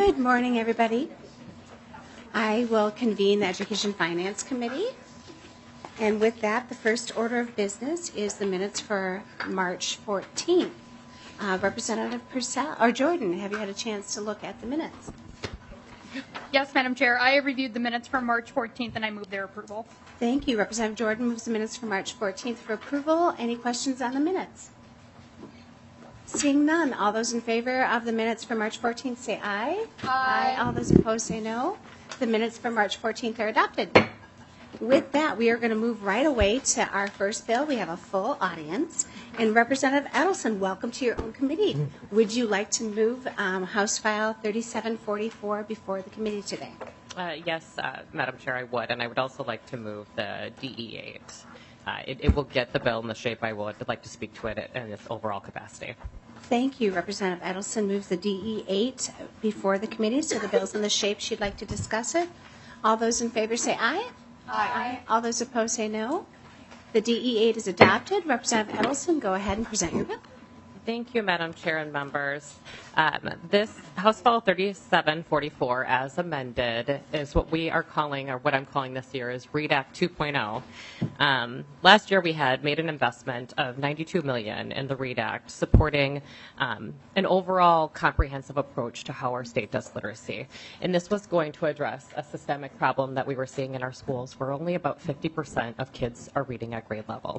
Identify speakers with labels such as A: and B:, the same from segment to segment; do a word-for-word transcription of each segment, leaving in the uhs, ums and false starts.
A: Good morning, everybody. I will convene the Education Finance Committee. And with that, the first order of business is the minutes for March fourteenth. Uh, Representative Purcell, or Jordan, have you had a chance to look at the minutes?
B: Yes, Madam Chair. I reviewed the minutes from March fourteenth and I move their approval.
A: Thank you. Representative Jordan moves the minutes for March fourteenth for approval. Any questions on the minutes? Seeing none, all those in favor of the minutes for March fourteenth say aye.
B: Aye.
A: All those opposed say no. The minutes for March fourteenth are adopted. With that, we are going to move right away to our first bill. We have a full audience. And Representative Edelson, welcome to your own committee. Would you like to move um, House File thirty-seven forty-four before the committee today?
C: Uh, yes, uh, Madam Chair, I would. And I would also like to move the D E eight. Uh, it, it will get the bill in the shape I would. I'd like to speak to it in its overall capacity.
A: Thank you. Representative Edelson moves the D E eight before the committee, so the bill's in the shape she'd like to discuss it. All those in favor say aye.
B: Aye.
A: Aye. All those opposed say no. The D E eight is adopted. Representative Edelson, go ahead and present your bill.
C: Thank you, Madam Chair and members. Um, this House File thirty-seven forty-four, as amended, is what we are calling, or what I'm calling this year, is READ Act two point oh. Um, last year, we had made an investment of ninety-two million dollars in the READ Act, supporting um, an overall comprehensive approach to how our state does literacy. And this was going to address a systemic problem that we were seeing in our schools, where only about fifty percent of kids are reading at grade level.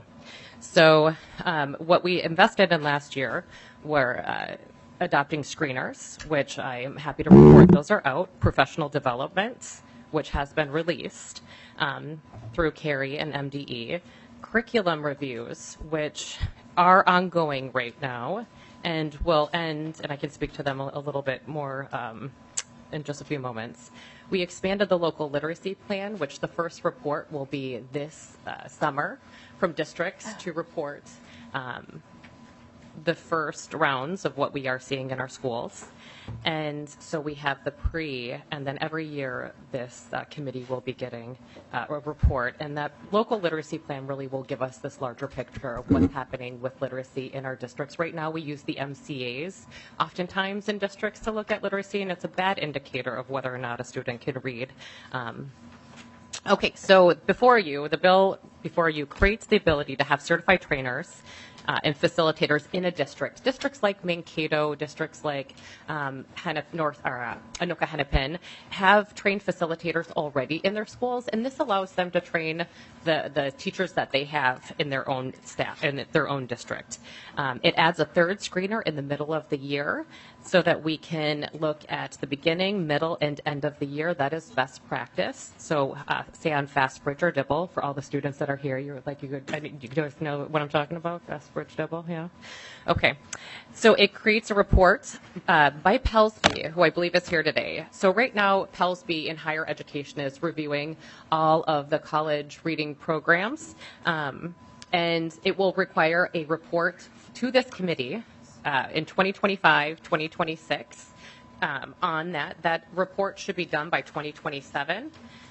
C: So um, what we invested in last year were uh, adopting screeners, which I am happy to report those are out, professional development, which has been released um, through CARI and M D E, curriculum reviews, which are ongoing right now and will end, and I can speak to them a, a little bit more um, in just a few moments. We expanded the local literacy plan, which the first report will be this uh, summer from districts to report um, the first rounds of what we are seeing in our schools. And so we have the pre, and then every year this uh, committee will be getting uh, a report. And that local literacy plan really will give us this larger picture of what's happening with literacy in our districts. Right now we use the M C As oftentimes in districts to look at literacy, and it's a bad indicator of whether or not a student can read. Um, okay, so before you, the bill before you creates the ability to have certified trainers Uh, and facilitators in a district. Districts like Mankato, districts like um, Hennep, North or uh, Anoka Hennepin have trained facilitators already in their schools, and this allows them to train the, the teachers that they have in their own staff, in their own district. Um, it adds a third screener in the middle of the year so that we can look at the beginning, middle, and end of the year. That is best practice. So uh, say on FastBridge or Dibble, for all the students that are here, you're like, you could, I mean, you guys know what I'm talking about? FastBridge, Dibble, yeah? Okay. So it creates a report uh, by Pelsby, who I believe is here today. So right now, Pelsby in higher education is reviewing all of the college reading programs, um, and it will require a report to this committee Uh, in twenty twenty-five, twenty twenty-six um, on that. That report should be done by twenty twenty-seven,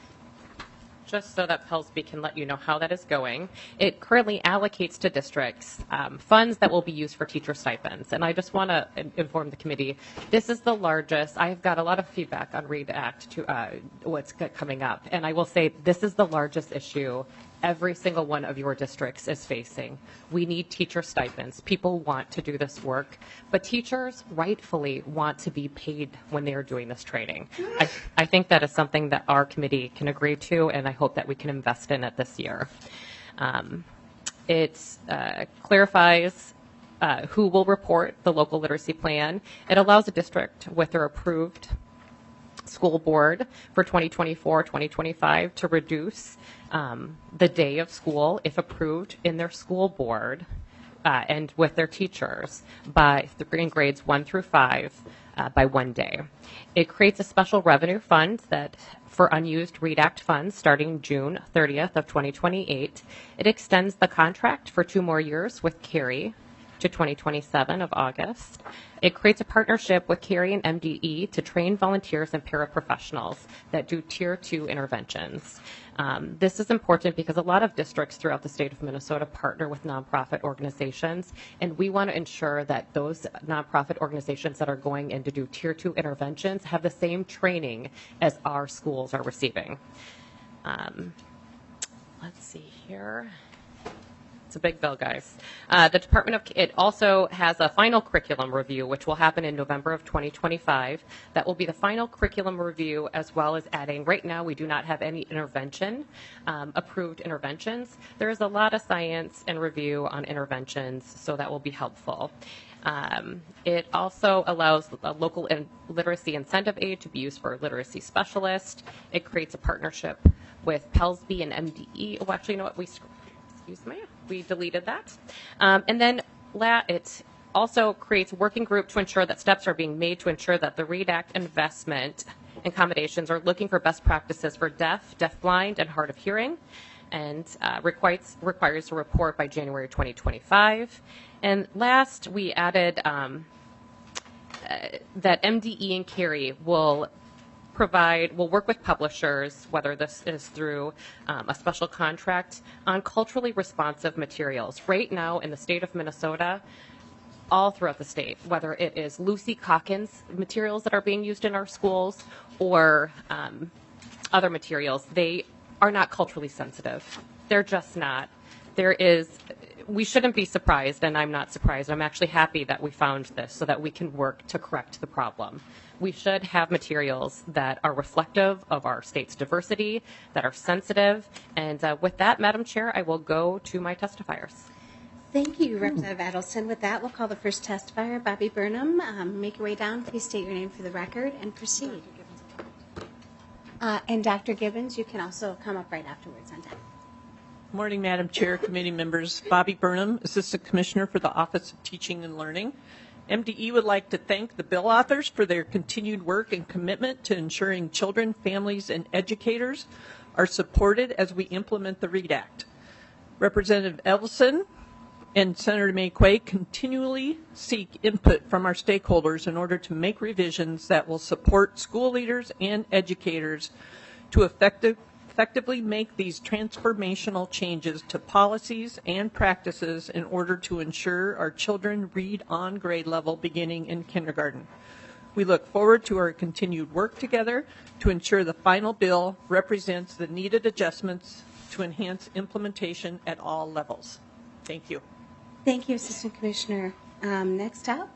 C: just so that Pelsby can let you know how that is going. It currently allocates to districts um, funds that will be used for teacher stipends. And I just want to inform the committee, this is the largest. I've got a lot of feedback on READ Act to uh, what's coming up. And I will say this is the largest issue every single one of your districts is facing. We need teacher stipends. People want to do this work, but teachers rightfully want to be paid when they are doing this training. I, I think that is something that our committee can agree to, and I hope that we can invest in it this year. Um, it uh, clarifies uh, who will report the local literacy plan. It allows a district with their approved school board for twenty twenty-four, twenty twenty-five to reduce um, the day of school, if approved, in their school board uh, and with their teachers by in grades one through five uh, by one day. It creates a special revenue fund that for unused READ Act funds starting June thirtieth of twenty twenty-eight. It extends the contract for two more years with CARI to twenty twenty-seven of August. It creates a partnership with Carey and M D E to train volunteers and paraprofessionals that do tier two interventions. Um, this is important because a lot of districts throughout the state of Minnesota partner with nonprofit organizations, and we want to ensure that those nonprofit organizations that are going in to do tier two interventions have the same training as our schools are receiving. Um, let's see here. It's a big bill, guys. Uh, the Department of it also has a final curriculum review, which will happen in November of twenty twenty-five. That will be the final curriculum review, as well as adding. Right now, we do not have any intervention um, approved interventions. There is a lot of science and review on interventions, so that will be helpful. Um, it also allows a local in literacy incentive aid to be used for a literacy specialist. It creates a partnership with Pelsby and M D E. Oh, actually, you know what? We excuse me. We deleted that. Um, and then la it also creates a working group to ensure that steps are being made to ensure that the READ Act investment accommodations are looking for best practices for deaf, deafblind, and hard of hearing, and uh, requires, requires a report by January twenty twenty-five. And last, we added um, uh, that M D E and Carey will provide, will work with publishers, whether this is through um, a special contract, on culturally responsive materials. Right now in the state of Minnesota, all throughout the state, whether it is Lucy Calkins materials that are being used in our schools or um, other materials, they are not culturally sensitive. They're just not. There is, we shouldn't be surprised, and I'm not surprised. I'm actually happy that we found this so that we can work to correct the problem. We should have materials that are reflective of our state's diversity, that are sensitive. And uh, with that, Madam Chair, I will go to my testifiers.
A: Thank you, Representative Edelson. With that, we'll call the first testifier, Bobby Burnham. Um, make your way down. Please state your name for the record and proceed. Uh, and Doctor Gibbons, you can also come up right afterwards on time.
D: Morning, Madam Chair, committee members. Bobby Burnham, Assistant Commissioner for the Office of Teaching and Learning. M D E would like to thank the bill authors for their continued work and commitment to ensuring children, families, and educators are supported as we implement the READ Act. Representative Edelson and Senator McQuay continually seek input from our stakeholders in order to make revisions that will support school leaders and educators to effective effectively make these transformational changes to policies and practices in order to ensure our children read on grade level beginning in kindergarten. We look forward to our continued work together to ensure the final bill represents the needed adjustments to enhance implementation at all levels. Thank you.
A: Thank you, Assistant Commissioner. Um, next up,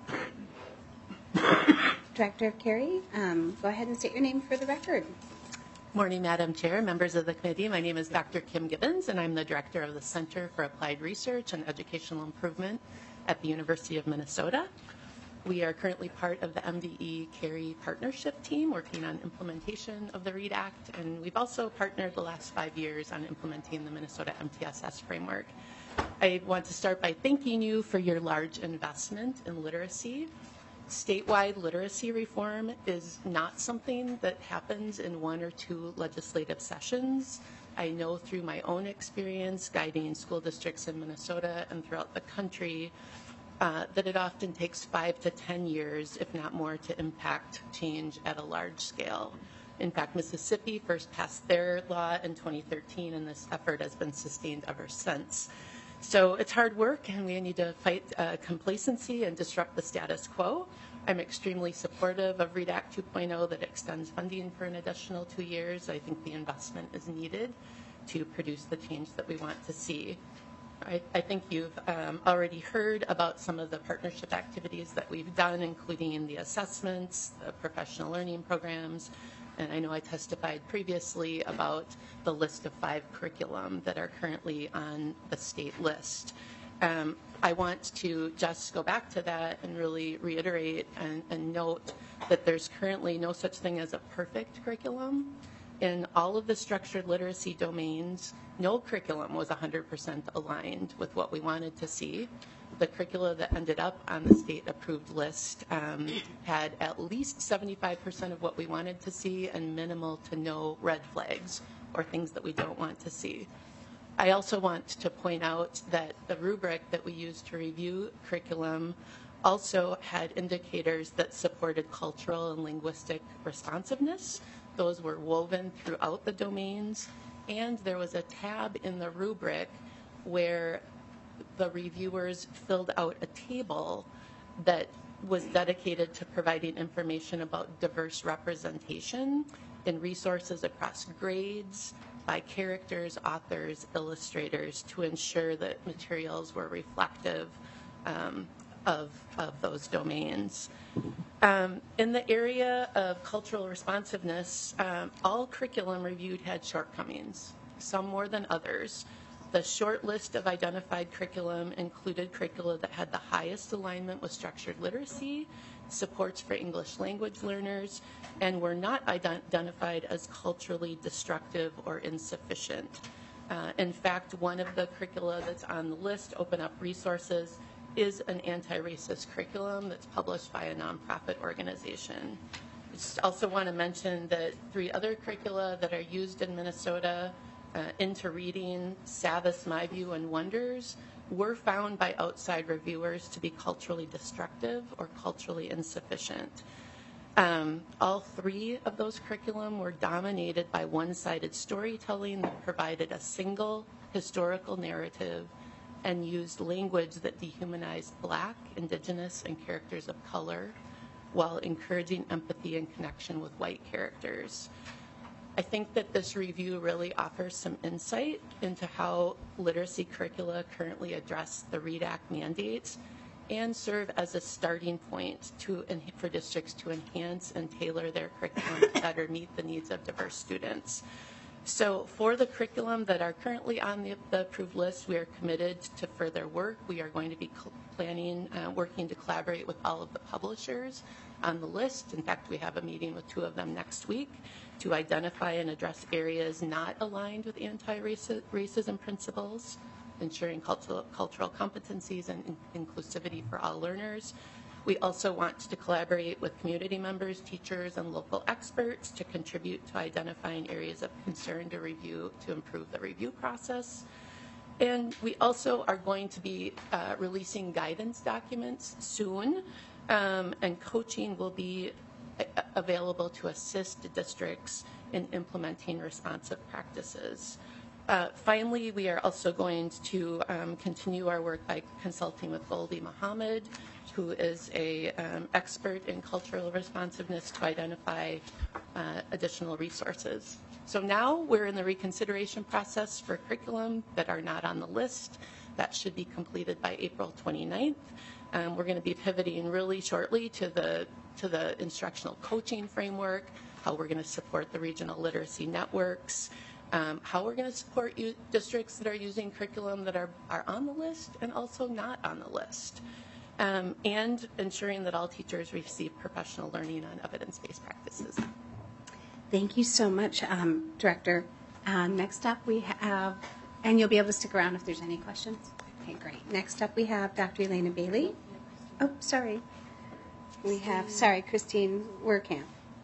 A: Director of Carey, um, go ahead and state your name for the record.
E: Morning, Madam Chair, members of the committee. My name is Doctor Kim Gibbons, and I'm the director of the Center for Applied Research and Educational Improvement at the University of Minnesota. We are currently part of the M D E Carey partnership team working on implementation of the READ Act, and we've also partnered the last five years on implementing the Minnesota M T S S framework. I want to start by thanking you for your large investment in literacy. Statewide literacy reform is not something that happens in one or two legislative sessions. I know through my own experience guiding school districts in Minnesota and throughout the country uh, that it often takes five to ten years, if not more, to impact change at a large scale. In fact, Mississippi first passed their law in twenty thirteen, and this effort has been sustained ever since. So it's hard work, and we need to fight uh, complacency and disrupt the status quo. I'm extremely supportive of READ Act two point oh that extends funding for an additional two years. I think the investment is needed to produce the change that we want to see. I, I think you've um, already heard about some of the partnership activities that we've done, including the assessments, the professional learning programs, and I know I testified previously about the list of five curriculum that are currently on the state list. Um, I want to just go back to that and really reiterate and, and note that there's currently no such thing as a perfect curriculum. In all of the structured literacy domains, no curriculum was one hundred percent aligned with what we wanted to see. The curricula that ended up on the state-approved list um, had at least seventy-five percent of what we wanted to see and minimal to no red flags or things that we don't want to see. I also want to point out that the rubric that we used to review curriculum also had indicators that supported cultural and linguistic responsiveness. Those were woven throughout the domains, and there was a tab in the rubric where the reviewers filled out a table that was dedicated to providing information about diverse representation in resources across grades, by characters, authors, illustrators, to ensure that materials were reflective um, of, of those domains. Um, in the area of cultural responsiveness, um, all curriculum reviewed had shortcomings, some more than others. The short list of identified curriculum included curricula that had the highest alignment with structured literacy, supports for English language learners, and were not ident- identified as culturally destructive or insufficient. Uh, in fact, one of the curricula that's on the list, Open Up Resources, is an anti-racist curriculum that's published by a nonprofit organization. I just also want to mention that three other curricula that are used in Minnesota, uh, Into Reading, Savvis, My View, and Wonders, were found by outside reviewers to be culturally destructive or culturally insufficient. Um, all three of those curriculum were dominated by one-sided storytelling that provided a single historical narrative and used language that dehumanized Black, Indigenous, and characters of color while encouraging empathy and connection with white characters. I think that this review really offers some insight into how literacy curricula currently address the READ Act mandates and serve as a starting point to, for districts to enhance and tailor their curriculum to better meet the needs of diverse students. So for the curriculum that are currently on the, the approved list, we are committed to further work. We are going to be planning, uh, working to collaborate with all of the publishers on the list. In fact, we have a meeting with two of them next week to identify and address areas not aligned with anti-racism principles, ensuring cultural, cultural competencies and in- inclusivity for all learners. We also want to collaborate with community members, teachers, and local experts to contribute to identifying areas of concern to review to improve the review process. And we also are going to be uh, releasing guidance documents soon, um, and coaching will be a- available to assist districts in implementing responsive practices. Uh, finally, we are also going to um, continue our work by consulting with Goldie Muhammad, who is a um, expert in cultural responsiveness, to identify uh, additional resources. So now we're in the reconsideration process for curriculum that are not on the list. That should be completed by April twenty-ninth. Um, we're going to be pivoting really shortly to the to the instructional coaching framework, how we're going to support the regional literacy networks, um, how we're going to support you, districts that are using curriculum that are, are on the list and also not on the list. Um, and ensuring that all teachers receive professional learning on evidence-based practices.
A: Thank you so much, um, Director. Um, next up we have, and you'll be able to stick around if there's any questions. Okay, great. Next up we have Doctor Elena Bailey. Oh, sorry. We have, sorry, Christine Werkamp.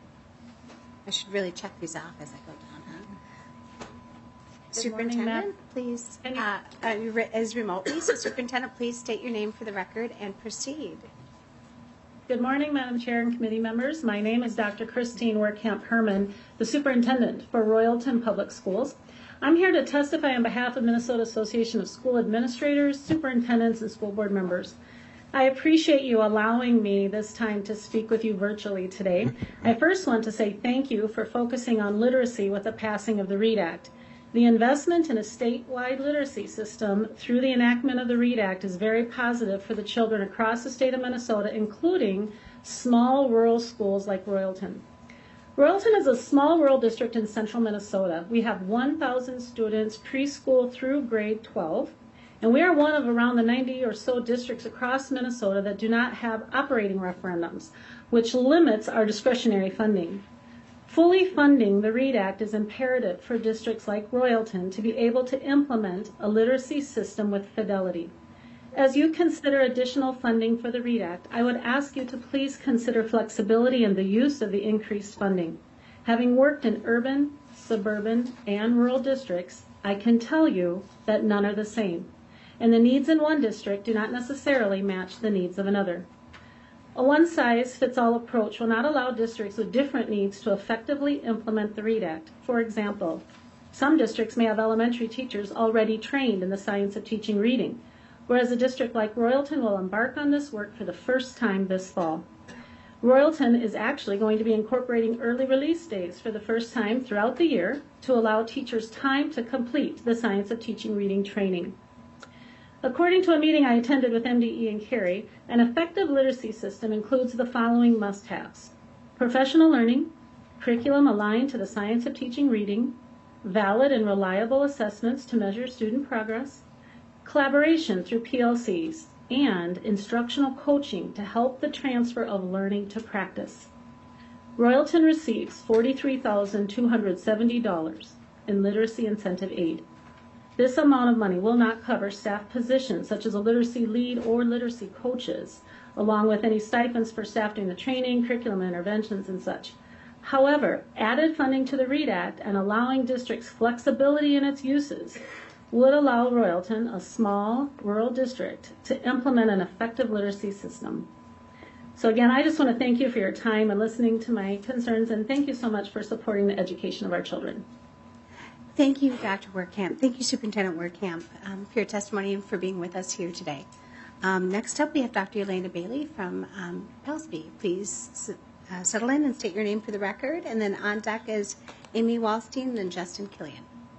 A: I should really check these off as I go down, huh?
F: Good morning,
A: Superintendent, please, uh, uh, re- as remotely, so Superintendent, please state your name for the record and proceed.
F: Good morning, Madam Chair and committee members. My name is Doctor Christine Werkamp Herman, the Superintendent for Royalton Public Schools. I'm here to testify on behalf of Minnesota Association of School Administrators, Superintendents, and School Board members. I appreciate you allowing me this time to speak with you virtually today. I first want to say thank you for focusing on literacy with the passing of the READ Act. The investment in a statewide literacy system through the enactment of the READ Act is very positive for the children across the state of Minnesota, including small rural schools like Royalton. Royalton is a small rural district in central Minnesota. We have one thousand students preschool through grade twelve, and we are one of around the ninety or so districts across Minnesota that do not have operating referendums, which limits our discretionary funding. Fully funding the READ Act is imperative for districts like Royalton to be able to implement a literacy system with fidelity. As you consider additional funding for the READ Act, I would ask you to please consider flexibility in the use of the increased funding. Having worked in urban, suburban, and rural districts, I can tell you that none are the same, and the needs in one district do not necessarily match the needs of another. A one-size-fits-all approach will not allow districts with different needs to effectively implement the READ Act. For example, some districts may have elementary teachers already trained in the science of teaching reading, whereas a district like Royalton will embark on this work for the first time this fall. Royalton is actually going to be incorporating early release days for the first time throughout the year to allow teachers time to complete the science of teaching reading training. According to a meeting I attended with M D E and Cary, an effective literacy system includes the following must-haves: professional learning, curriculum aligned to the science of teaching reading, valid and reliable assessments to measure student progress, collaboration through P L Cs, and instructional coaching to help the transfer of learning to practice. Royalton receives forty-three thousand two hundred seventy dollars in literacy incentive aid. This amount of money will not cover staff positions such as a literacy lead or literacy coaches, along with any stipends for staff doing the training, curriculum interventions, and such. However, added funding to the READ Act and allowing districts flexibility in its uses would allow Royalton, a small rural district, to implement an effective literacy system. So again, I just want to thank you for your time and listening to my concerns, and thank you so much for supporting the education of our children.
A: Thank you, Doctor Werkamp. Thank you, Superintendent Werkamp, um, for your testimony and for being with us here today. Um, next up, we have Doctor Elena Bailey from um, Pellsby. Please uh, settle in and state your name for the record. And then on deck is Amy Wallstein and then Justin Killian.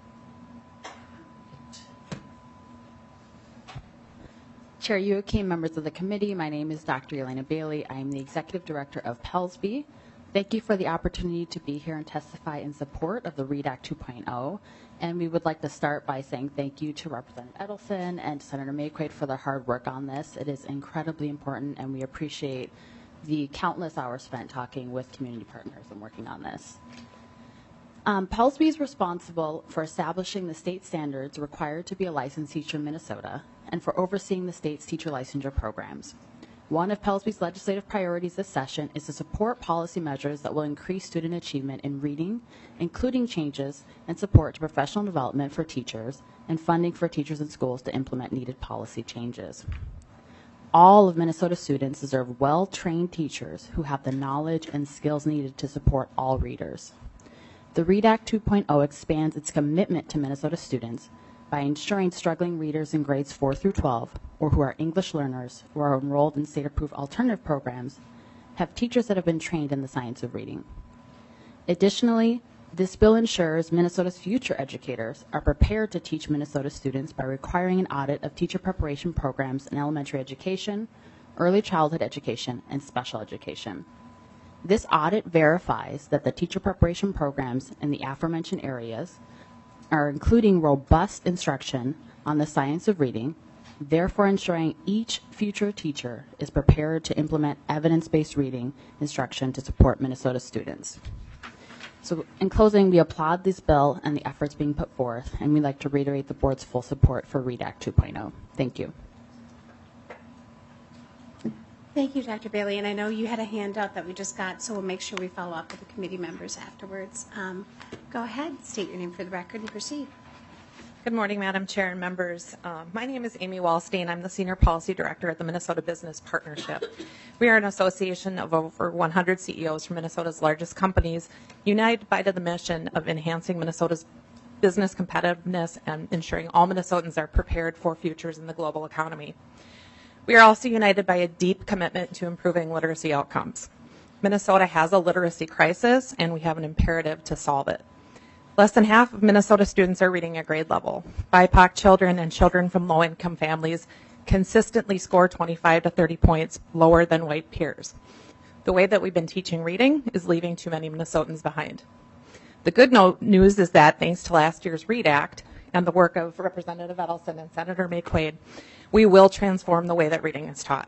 G: Chair Youakim, members of the committee, my name is Doctor Elena Bailey. I am the Executive Director of Pellsby. Thank you for the opportunity to be here and testify in support of the READ Act two point oh. And we would like to start by saying thank you to Representative Edelson and to Senator Mayquade for their hard work on this. It is incredibly important, and we appreciate the countless hours spent talking with community partners and working on this. Um, Pellsby is responsible for establishing the state standards required to be a licensed teacher in Minnesota and for overseeing the state's teacher licensure programs. One of Pellsby's legislative priorities this session is to support policy measures that will increase student achievement in reading, including changes and support to professional development for teachers and funding for teachers in schools to implement needed policy changes. All of Minnesota students deserve well-trained teachers who have the knowledge and skills needed to support all readers. The READ Act two point oh expands its commitment to Minnesota students by ensuring struggling readers in grades four through twelve, or who are English learners who are enrolled in state-approved alternative programs, have teachers that have been trained in the science of reading. Additionally, this bill ensures Minnesota's future educators are prepared to teach Minnesota students by requiring an audit of teacher preparation programs in elementary education, early childhood education, and special education. This audit verifies that the teacher preparation programs in the aforementioned areas are including robust instruction on the science of reading, therefore ensuring each future teacher is prepared to implement evidence-based reading instruction to support Minnesota students. So in closing, we applaud this bill and the efforts being put forth, and we'd like to reiterate the board's full support for READ Act two point oh. Thank you.
A: Thank you, Doctor Bailey. And I know you had a handout that we just got, so we'll make sure we follow up with the committee members afterwards. Um, go ahead, state your name for the record and proceed.
H: Good morning, Madam Chair and members. Uh, my name is Amy Wallstein. I'm the Senior Policy Director at the Minnesota Business Partnership. We are an association of over one hundred C E Os from Minnesota's largest companies, united by the mission of enhancing Minnesota's business competitiveness and ensuring all Minnesotans are prepared for futures in the global economy. We are also united by a deep commitment to improving literacy outcomes. Minnesota has a literacy crisis, and we have an imperative to solve it. Less than half of Minnesota students are reading at grade level. B I P O C children and children from low-income families consistently score twenty-five to thirty points lower than white peers. The way that we've been teaching reading is leaving too many Minnesotans behind. The good no- news is that thanks to last year's READ Act and the work of Representative Edelson and Senator Mayquade, we will transform the way that reading is taught.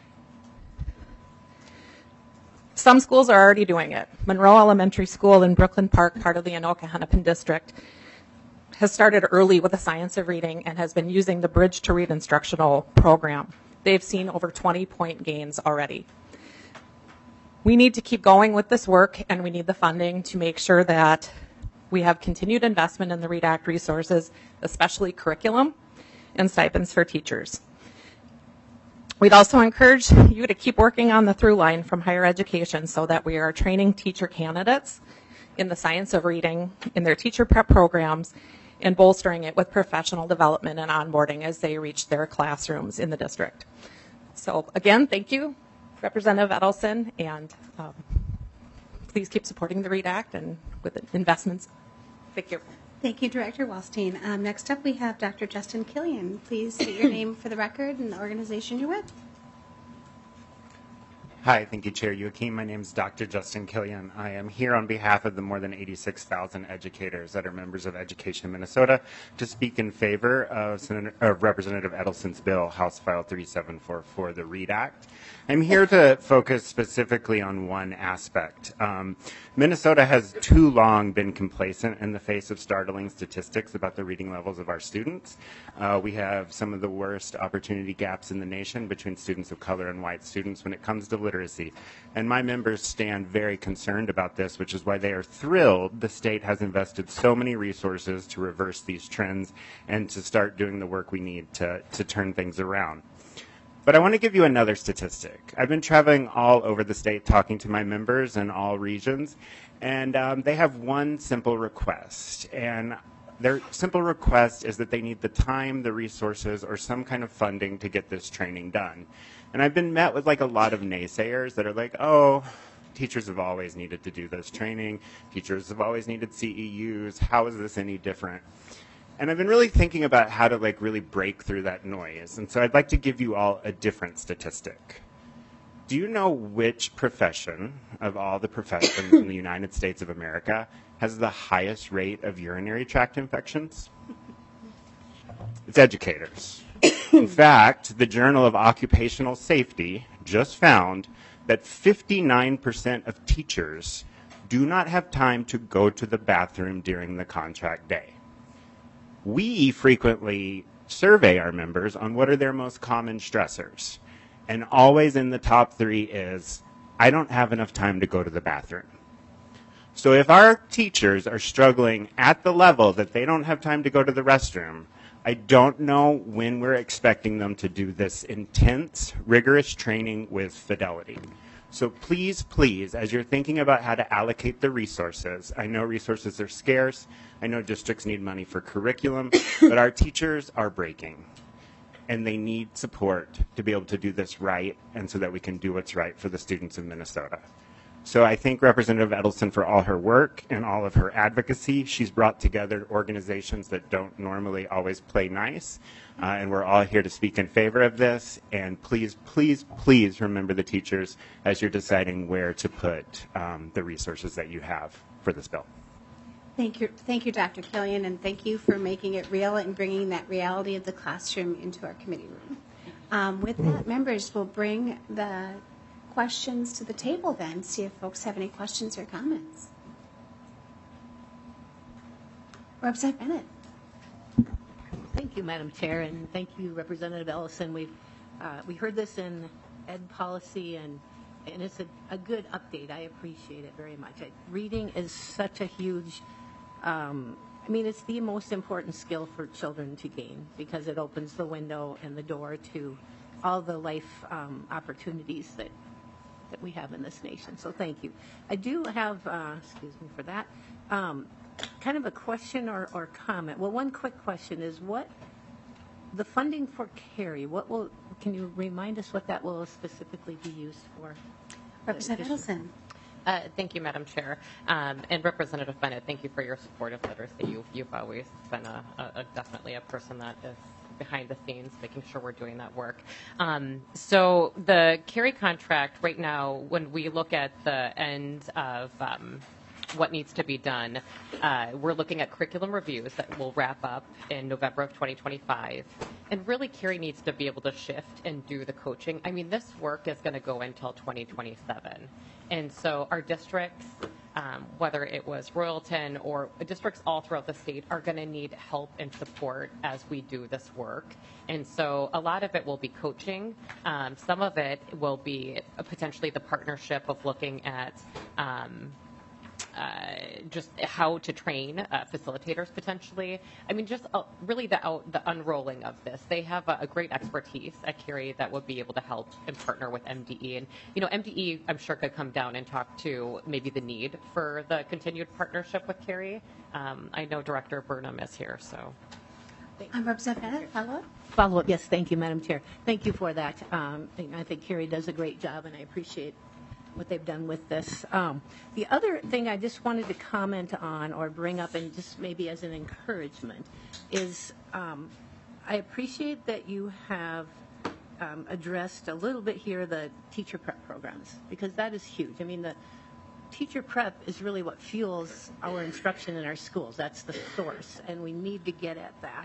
H: Some schools are already doing it. Monroe Elementary School in Brooklyn Park, part of the Anoka Hennepin District, has started early with the science of reading and has been using the Bridge to Read instructional program. They've seen over twenty point gains already. We need to keep going with this work, and we need the funding to make sure that We have continued investment in the READ Act resources, especially curriculum and stipends for teachers. We'd also encourage you to keep working on the through line from higher education so that we are training teacher candidates in the science of reading in their teacher prep programs and bolstering it with professional development and onboarding as they reach their classrooms in the district. So again, thank you, Representative Edelson, and um, please keep supporting the READ Act and with investments. Thank you.
A: Thank you, Director Wallstein. Um, next up, we have Doctor Justin Killian. Please state your name for the record and the organization you're with.
I: Hi, thank you, Chair Joachim. My name is Doctor Justin Killian. I am here on behalf of the more than eighty-six thousand educators that are members of Education Minnesota to speak in favor of, Senator, uh, Representative Edelson's bill, House File thirty-seven forty-four, the READ Act. I'm here to focus specifically on one aspect. Um, Minnesota has too long been complacent in the face of startling statistics about the reading levels of our students. Uh, we have some of the worst opportunity gaps in the nation between students of color and white students when it comes to literacy. And my members stand very concerned about this, which is why they are thrilled the state has invested so many resources to reverse these trends and to start doing the work we need to, to turn things around. But I want to give you another statistic. I've been traveling all over the state talking to my members in all regions, and um, they have one simple request. And their simple request is that they need the time, the resources, or some kind of funding to get this training done. And I've been met with like a lot of naysayers that are like, oh, teachers have always needed to do this training. Teachers have always needed C E Us. How is this any different? And I've been really thinking about how to like really break through that noise. And so I'd like to give you all a different statistic. Do you know which profession of all the professions in the United States of America has the highest rate of urinary tract infections? It's educators. In fact, the Journal of Occupational Safety just found that fifty-nine percent of teachers do not have time to go to the bathroom during the contract day. We frequently survey our members on what are their most common stressors. And always in the top three is, I don't have enough time to go to the bathroom. So if our teachers are struggling at the level that they don't have time to go to the restroom, I don't know when we're expecting them to do this intense, rigorous training with fidelity. So please, please, as you're thinking about how to allocate the resources, I know resources are scarce, I know districts need money for curriculum, but our teachers are breaking, and they need support to be able to do this right, and so that we can do what's right for the students of Minnesota. So I thank Representative Edelson for all her work and all of her advocacy. She's brought together organizations that don't normally always play nice, uh, and we're all here to speak in favor of this. And please, please, please remember the teachers as you're deciding where to put um, the resources that you have for this bill.
A: Thank you, thank you, Doctor Killian, and thank you for making it real and bringing that reality of the classroom into our committee room. Um, with that, members will bring the questions to the table then, see if folks have any questions or comments. Representative Bennett.
J: Thank you, Madam Chair, and thank you, Representative Ellison. We've uh, we heard this in ed policy, and and it's a, a good update. I appreciate it very much. I, reading is such a huge, um, I mean, it's the most important skill for children to gain because it opens the window and the door to all the life um, opportunities that that we have in this nation. So thank you. I do have, uh, excuse me for that, um, kind of a question or, or comment. Well, one quick question is what, the funding for CARRY, what will, can you remind us what that will specifically be used for?
A: Representative Edelson.
C: Uh, thank you, Madam Chair. Um, and Representative Bennett, thank you for your support of literacy. You've, you've always been a, a, a definitely a person that is behind the scenes, making sure we're doing that work. Um, so the CARRY contract right now, when we look at the end of um, what needs to be done, uh, we're looking at curriculum reviews that will wrap up in November of twenty twenty-five. And really, CARRY needs to be able to shift and do the coaching. I mean, this work is going to go until twenty twenty-seven. And so our districts, um, whether it was Royalton or districts all throughout the state, are going to need help and support as we do this work. And so a lot of it will be coaching. Um, some of it will be potentially the partnership of looking at um, uh, just how to train uh, facilitators potentially. I mean, just uh, really the out, the unrolling of this. They have a, a great expertise at Cary that would be able to help and partner with M D E. And, you know, M D E, I'm sure, could come down and talk to maybe the need for the continued partnership with Cary. Um, I know Director Burnham is here, so.
A: Um, Representative Bennett, follow-up?
J: Follow-up, yes, thank you, Madam Chair. Thank you for that. Um, I think Cary does a great job, and I appreciate what they've done with this. Um, the other thing I just wanted to comment on or bring up, and just maybe as an encouragement, is um, I appreciate that you have um, addressed a little bit here the teacher prep programs, because that is huge. I mean, the teacher prep is really what fuels our instruction in our schools. That's the source, and we need to get at that.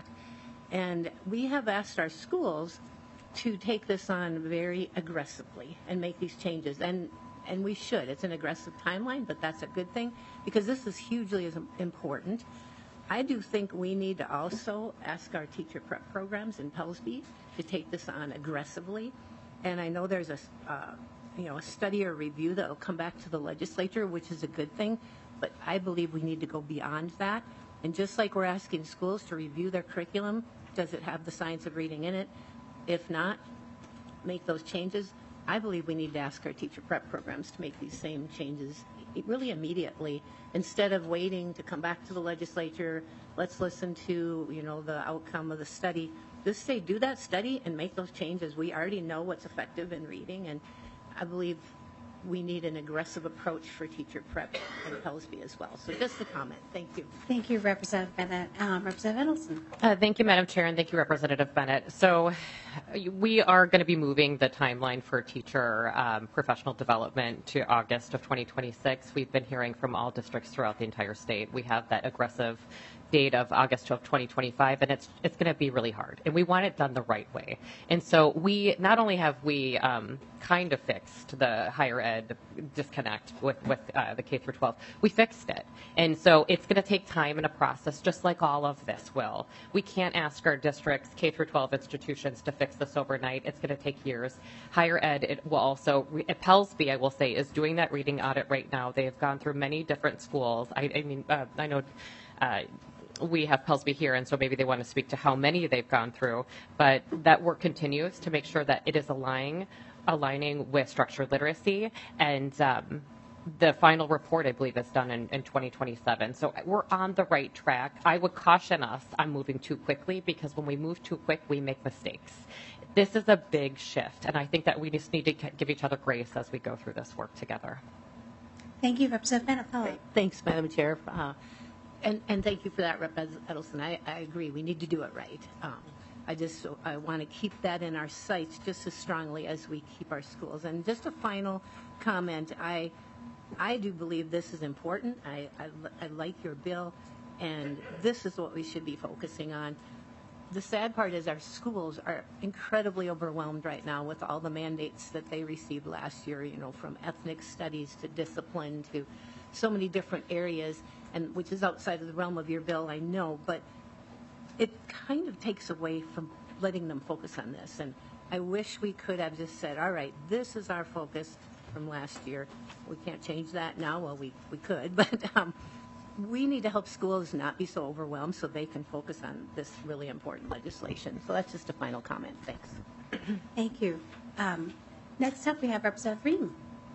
J: And we have asked our schools to take this on very aggressively and make these changes. And and we should. It's an aggressive timeline, but that's a good thing because this is hugely important. I do think we need to also ask our teacher prep programs in Pellsby to take this on aggressively. And I know there's a, uh, you know, a study or review that will come back to the legislature, which is a good thing. But I believe we need to go beyond that. And just like we're asking schools to review their curriculum, does it have the science of reading in it? If not, make those changes. I believe we need to ask our teacher prep programs to make these same changes really immediately instead of waiting to come back to the legislature. Let's listen to, you know, the outcome of the study. Just say, do that study and make those changes. We already know what's effective in reading, and I believe we need an aggressive approach for teacher prep in Pellsby as well. So just a comment. Thank you.
A: Thank you, Representative Bennett. Um, Representative Edelson.
C: Uh, thank you, Madam Chair, and thank you, Representative Bennett. So we are going to be moving the timeline for teacher um, professional development to August of twenty twenty-six. We've been hearing from all districts throughout the entire state. We have that aggressive date of August of twenty twenty-five, and it's it's going to be really hard, and we want it done the right way. And so we not only have we um, kind of fixed the higher ed disconnect with with uh, the K through twelve, we fixed it, and so it's going to take time and a process, just like all of this will. We can't ask our districts, K through twelve institutions, to fix this overnight. It's going to take years. Higher ed, it will also. At Pellsby, I will say, is doing that reading audit right now. They have gone through many different schools. I, I mean, uh, I know. Uh, we have Pellsby here, and so maybe they want to speak to how many they've gone through, but that work continues to make sure that it is aligning, aligning with structured literacy, and um, the final report, I believe, is done in, in twenty twenty-seven. So we're on the right track. I would caution us on moving too quickly, because when we move too quick, we make mistakes. This is a big shift, and I think that we just need to give each other grace as we go through this work together.
A: Thank you, Representative Bennett. Follow-up.
J: Thanks, Madam Chair. Uh, And, and thank you for that, Representative Edelson. I, I agree. We need to do it right. Um, I just I want to keep that in our sights just as strongly as we keep our schools. And just a final comment. I I do believe this is important. I, I, I like your bill, and this is what we should be focusing on. The sad part is our schools are incredibly overwhelmed right now with all the mandates that they received last year, you know, from ethnic studies to discipline to so many different areas, and which is outside of the realm of your bill, I know, but it kind of takes away from letting them focus on this. And I wish we could have just said, all right, this is our focus from last year. We can't change that now. Well, we, we could, but um, we need to help schools not be so overwhelmed so they can focus on this really important legislation. So that's just a final comment. Thanks.
A: Thank you. Um, next up, we have Representative Ream.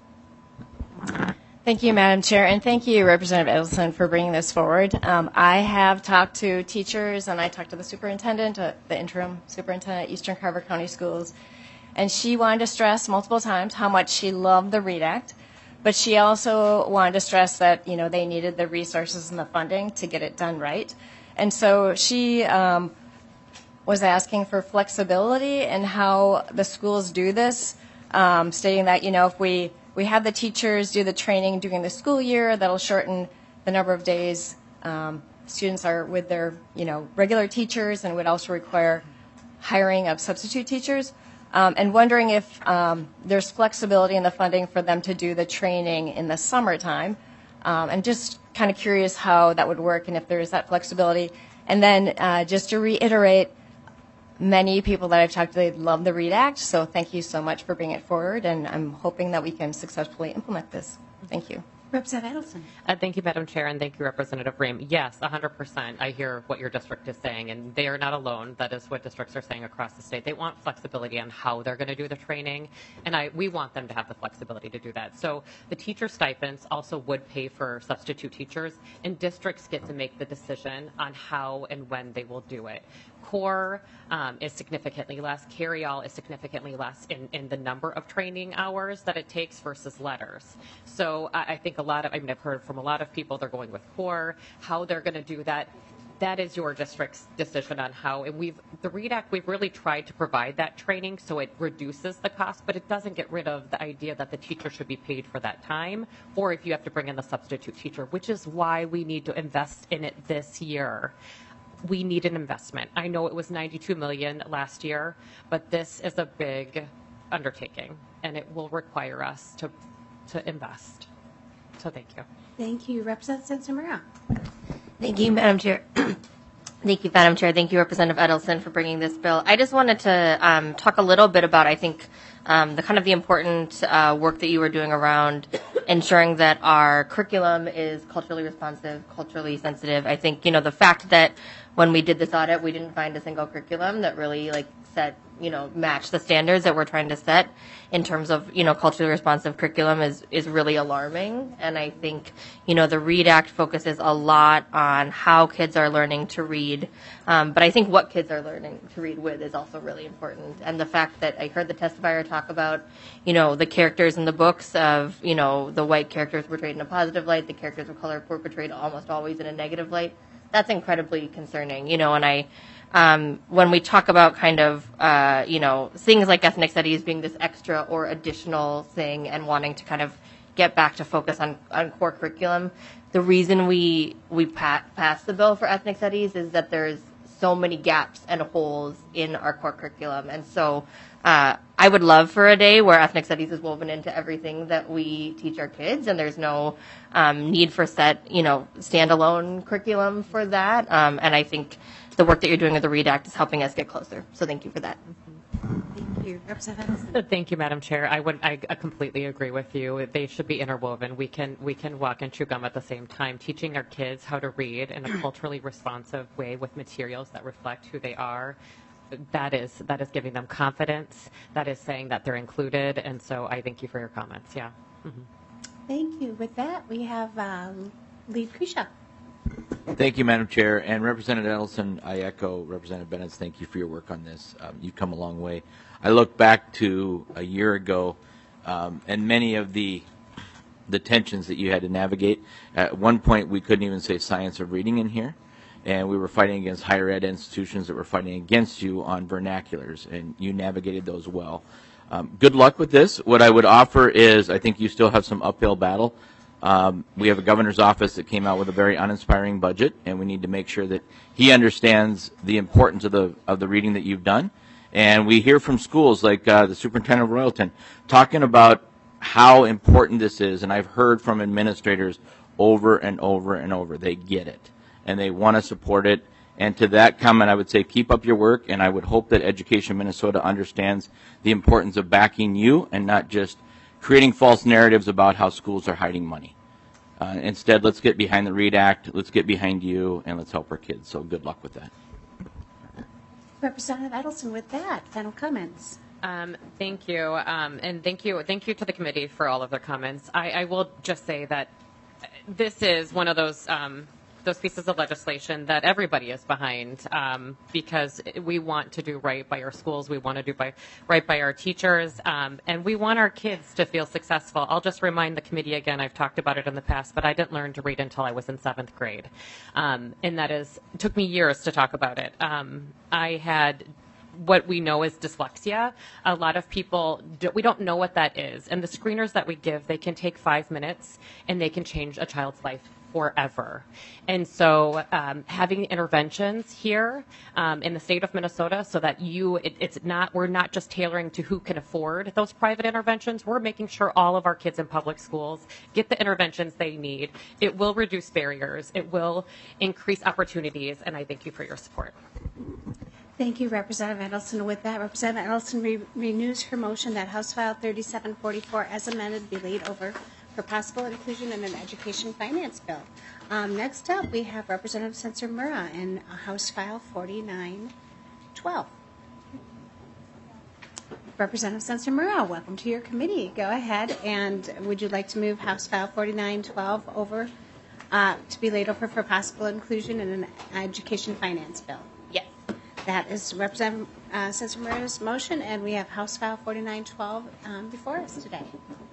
K: Thank you, Madam Chair, and thank you, Representative Edelson, for bringing this forward. Um, I have talked to teachers, and I talked to the superintendent, uh, the interim superintendent at Eastern Carver County Schools, and she wanted to stress multiple times how much she loved the READ Act, but she also wanted to stress that, you know, they needed the resources and the funding to get it done right. And so she um, was asking for flexibility in how the schools do this, um, stating that, you know, if we We have the teachers do the training during the school year. That'll shorten the number of days um, students are with their, you know, regular teachers, and would also require hiring of substitute teachers. Um, and wondering if um, there's flexibility in the funding for them to do the training in the summertime, um, and just kind of curious how that would work and if there is that flexibility. And then uh, just to reiterate, many people that I've talked to, they love the READ Act, so thank you so much for bringing it forward, and I'm hoping that we can successfully implement this. Thank you.
A: Representative Edelson.
C: Uh, thank you, Madam Chair, and thank you, Representative Rehm. Yes, one hundred percent. I hear what your district is saying, and they are not alone. That is what districts are saying across the state. They want flexibility on how they're going to do the training, and I, we want them to have the flexibility to do that. So the teacher stipends also would pay for substitute teachers, and districts get to make the decision on how and when they will do it. Core um, is significantly less. Carry-all is significantly less in, in the number of training hours that it takes versus letters. So I, I think a lot of, I mean, I've heard from a lot of people they're going with core, how they're going to do that. That is your district's decision on how. And we've, the READ Act, we've really tried to provide that training so it reduces the cost, but it doesn't get rid of the idea that the teacher should be paid for that time, or if you have to bring in the substitute teacher, which is why we need to invest in it this year. We need an investment. I know it was ninety-two million dollars last year, but this is a big undertaking, and it will require us to to invest. So thank you.
A: Thank you. Representative Zamora.
L: Thank you, Madam Chair. Thank you, Madam Chair. Thank you, Representative Edelson, for bringing this bill. I just wanted to um, talk a little bit about, I think, um, the kind of the important uh, work that you were doing around ensuring that our curriculum is culturally responsive, culturally sensitive. I think, you know, the fact that when we did this audit, we didn't find a single curriculum that really, like, set, you know, match the standards that we're trying to set in terms of, you know, culturally responsive curriculum is, is really alarming. And I think, you know, the READ Act focuses a lot on how kids are learning to read. Um, but I think what kids are learning to read with is also really important. And the fact that I heard the testifier talk about, you know, the characters in the books of, you know, the white characters portrayed in a positive light, the characters of color were portrayed almost always in a negative light. That's incredibly concerning, you know, and I, Um, when we talk about kind of, uh, you know, things like ethnic studies being this extra or additional thing and wanting to kind of get back to focus on, on core curriculum, the reason we, we pa- passed the bill for ethnic studies is that there's so many gaps and holes in our core curriculum. And so uh, I would love for a day where ethnic studies is woven into everything that we teach our kids, and there's no um, need for set, you know, standalone curriculum for that. Um, and I think the work that you're doing with the READ Act is helping us get closer. So thank you for that.
A: Thank you. Representative.
C: Thank you, Madam Chair. I would I completely agree with you. They should be interwoven. We can we can walk and chew gum at the same time. Teaching our kids how to read in a culturally responsive way with materials that reflect who they are. That is that is giving them confidence. That is saying that they're included. And so I thank you for your comments. Yeah. Mm-hmm.
A: Thank you. With that, we have um, Lead Kusha.
M: Thank you, Madam Chair. And Representative Edelson, I echo Representative Bennett's thank you for your work on this. Um, you've come a long way. I look back to a year ago um, and many of the the tensions that you had to navigate. At one point, we couldn't even say science of reading in here, and we were fighting against higher ed institutions that were fighting against you on vernaculars, and you navigated those well. Um, good luck with this. What I would offer is I think you still have some uphill battle. Um, we have a governor's office that came out with a very uninspiring budget, and we need to make sure that he understands the importance of the of the reading that you've done. And we hear from schools like uh, the superintendent of Royalton talking about how important this is, and I've heard from administrators over and over and over. They get it, and they want to support it. And to that comment, I would say keep up your work, and I would hope that Education Minnesota understands the importance of backing you and not just creating false narratives about how schools are hiding money. Uh, instead, let's get behind the READ Act, let's get behind you, and let's help our kids. So good luck with that.
A: Representative Edelson, with that, final comments.
C: Um, thank you, um, and thank you, thank you to the committee for all of their comments. I, I will just say that this is one of those um, those pieces of legislation that everybody is behind um, because we want to do right by our schools, we want to do by, right by our teachers, um, and we want our kids to feel successful. I'll just remind the committee again, I've talked about it in the past, but I didn't learn to read until I was in seventh grade. Um, and that is, it took me years to talk about it. Um, I had what we know is dyslexia. A lot of people, do, we don't know what that is. And the screeners that we give, they can take five minutes and they can change a child's life forever. And so um, having interventions here um, in the state of Minnesota so that you, it, it's not, we're not just tailoring to who can afford those private interventions. We're making sure all of our kids in public schools get the interventions they need. It will reduce barriers. It will increase opportunities. And I thank you for your support.
A: Thank you, Representative Edelson. With that, Representative Edelson re- renews her motion that House File thirty-seven forty-four as amended be laid over for possible inclusion in an education finance bill. Um, next up, we have Representative Sensor-Mura in House File forty-nine twelve. Representative Sensor-Mura, welcome to your committee. Go ahead, and would you like to move House File forty-nine twelve over uh, to be laid over for possible inclusion in an education finance bill?
L: Yes.
A: That is Representative uh, Sensor-Mura's motion, and we have House File forty-nine twelve um, before us today.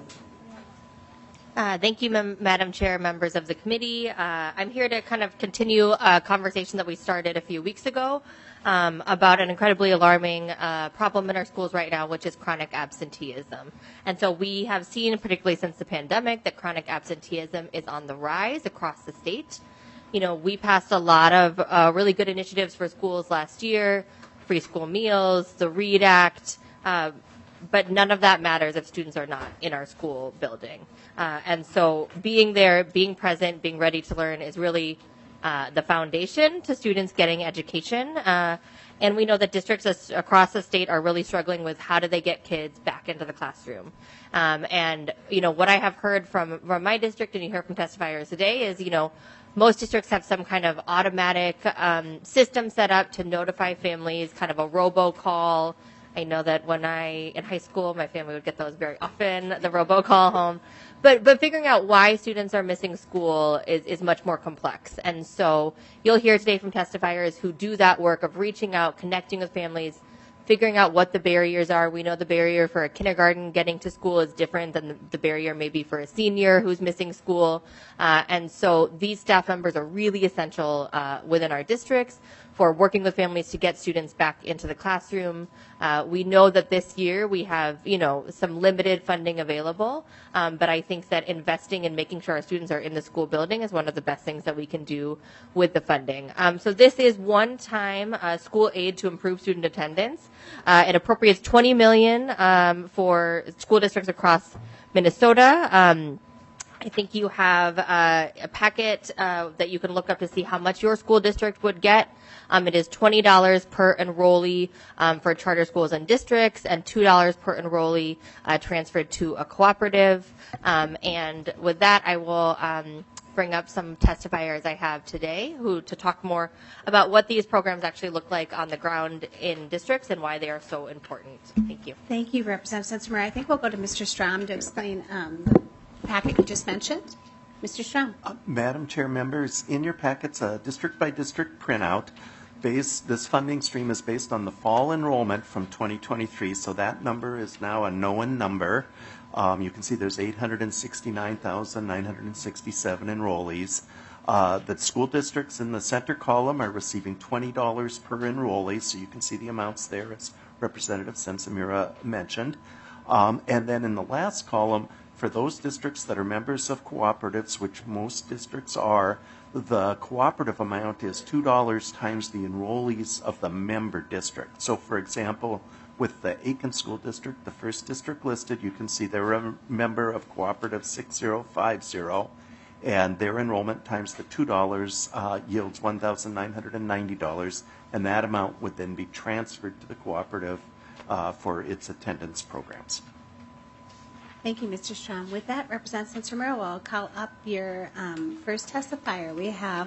L: Uh, thank you, Mem- Madam Chair, members of the committee. Uh, I'm here to kind of continue a conversation that we started a few weeks ago um, about an incredibly alarming uh, problem in our schools right now, which is chronic absenteeism. And so we have seen, particularly since the pandemic, that chronic absenteeism is on the rise across the state. You know, we passed a lot of uh, really good initiatives for schools last year, free school meals, the READ Act, uh, but none of that matters if students are not in our school building. Uh, and so being there, being present, being ready to learn is really uh, the foundation to students getting education. Uh, and we know that districts as, across the state are really struggling with how do they get kids back into the classroom. Um, and, you know, what I have heard from, from my district, and you hear from testifiers today, is, you know, most districts have some kind of automatic um, system set up to notify families, kind of a robocall. I know that when I, in high school, my family would get those very often, the robocall home. But but figuring out why students are missing school is, is much more complex. And so you'll hear today from testifiers who do that work of reaching out, connecting with families, figuring out what the barriers are. We know the barrier for a kindergarten getting to school is different than the, the barrier maybe for a senior who's missing school. Uh, and so these staff members are really essential uh, within our districts for working with families to get students back into the classroom. Uh, we know that this year we have, you know, some limited funding available, um, but I think that investing in making sure our students are in the school building is one of the best things that we can do with the funding. Um, so this is one-time uh, school aid to improve student attendance. Uh, it appropriates twenty million dollars um, for school districts across Minnesota. Um, I think you have uh, a packet uh, that you can look up to see how much your school district would get. Um, it is twenty dollars per enrollee um, for charter schools and districts, and two dollars per enrollee uh, transferred to a cooperative. Um, and with that, I will um, bring up some testifiers I have today who to talk more about what these programs actually look like on the ground in districts and why they are so important. Thank you.
A: Thank you, Representative Sensor-Mura. I think we'll go to Mister Strom to explain um, the packet you just mentioned. Mister Strom.
N: Uh, Madam Chair, members, in your packets, a district-by-district printout. Based, this funding stream is based on the fall enrollment from twenty twenty-three, so that number is now a known number. Um, you can see there's eight hundred sixty-nine thousand nine hundred sixty-seven enrollees. Uh, the school districts in the center column are receiving twenty dollars per enrollee, so you can see the amounts there as Representative Sensor-Mura mentioned. Um, and then in the last column, for those districts that are members of cooperatives, which most districts are, the cooperative amount is two dollars times the enrollees of the member district. So, for example, with the Aiken School District, the first district listed, you can see they're a member of Cooperative six zero five zero, and their enrollment times the two dollars uh, yields one thousand nine hundred ninety dollars, and that amount would then be transferred to the cooperative uh, for its attendance programs.
A: Thank you, Mister Strom. With that, Representative Sensor-Mura, I'll call up your um, first testifier. We have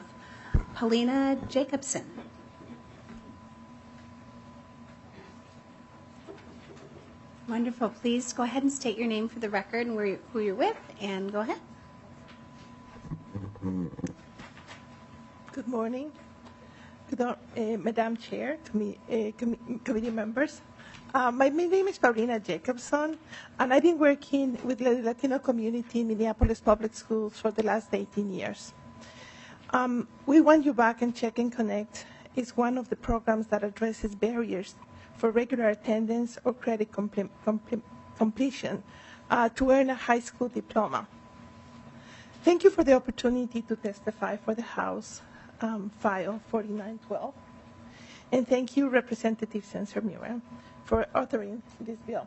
A: Paulina Jacobson. Wonderful. Please go ahead and state your name for the record and where you, who you're with, and go ahead.
O: Good morning, Good, uh, Madam Chair, commi uh, com committee members. Uh, my, my name is Paulina Jacobson, and I've been working with the Latino community in Minneapolis Public Schools for the last eighteen years. Um, we Want You Back and Check and Connect is one of the programs that addresses barriers for regular attendance or credit compl compl completion uh, to earn a high school diploma. Thank you for the opportunity to testify for the House um, File forty-nine twelve, and thank you, Representative Sensor-Mura, for authoring this bill.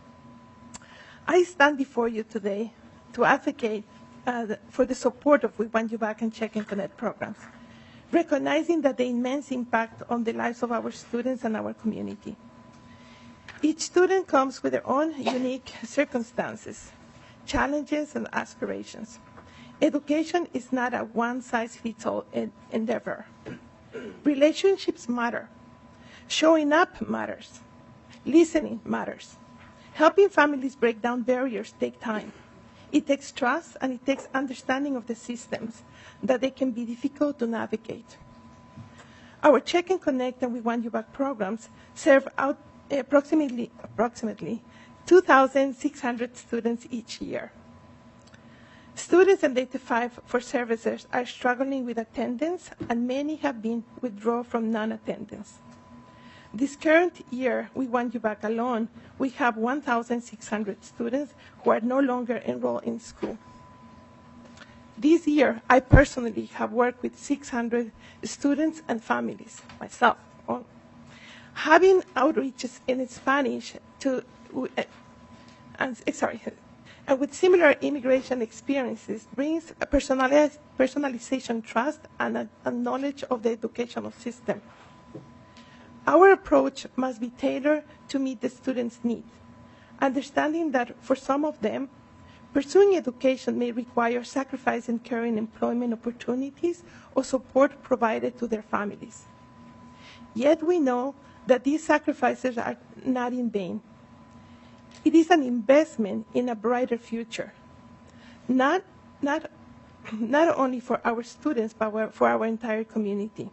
O: I stand before you today to advocate uh, the, for the support of We Want You Back and Check and Connect programs, recognizing that the immense impact on the lives of our students and our community. Each student comes with their own unique circumstances, challenges, and aspirations. Education is not a one-size-fits-all en- endeavor. Relationships matter. Showing up matters. Listening matters. Helping families break down barriers take time. It takes trust and it takes understanding of the systems that they can be difficult to navigate. Our Check and Connect and We Want You Back programs serve out approximately, approximately two thousand six hundred students each year. Students identified for services are struggling with attendance, and many have been withdrawn from non-attendance. This current year, We Want You Back alone, we have one thousand six hundred students who are no longer enrolled in school. This year, I personally have worked with six hundred students and families, myself. Having outreaches in Spanish to, uh, and, sorry, and with similar immigration experiences brings a personali- personalization, trust, and a, a knowledge of the educational system. Our approach must be tailored to meet the students' needs, understanding that for some of them, pursuing education may require sacrifice in current employment opportunities or support provided to their families. Yet we know that these sacrifices are not in vain. It is an investment in a brighter future, not, not, not only for our students, but for our entire community.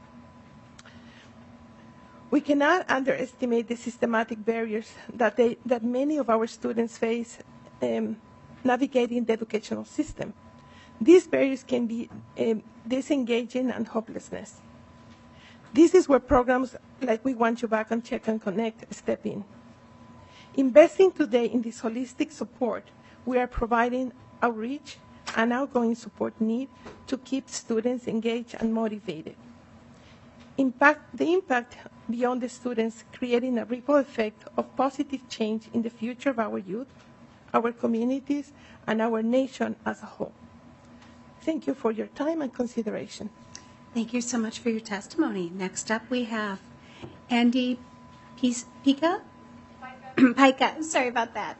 O: We cannot underestimate the systematic barriers that, they, that many of our students face um, navigating the educational system. These barriers can be um, disengaging and hopelessness. This is where programs like We Want You Back and Check and Connect step in. Investing today in this holistic support, we are providing outreach and outgoing support need to keep students engaged and motivated. Impact, the impact beyond the students, creating a ripple effect of positive change in the future of our youth, our communities, and our nation as a whole. Thank you for your time and consideration.
A: Thank you so much for your testimony. Next up, we have Andy Pica? Pica, sorry about that.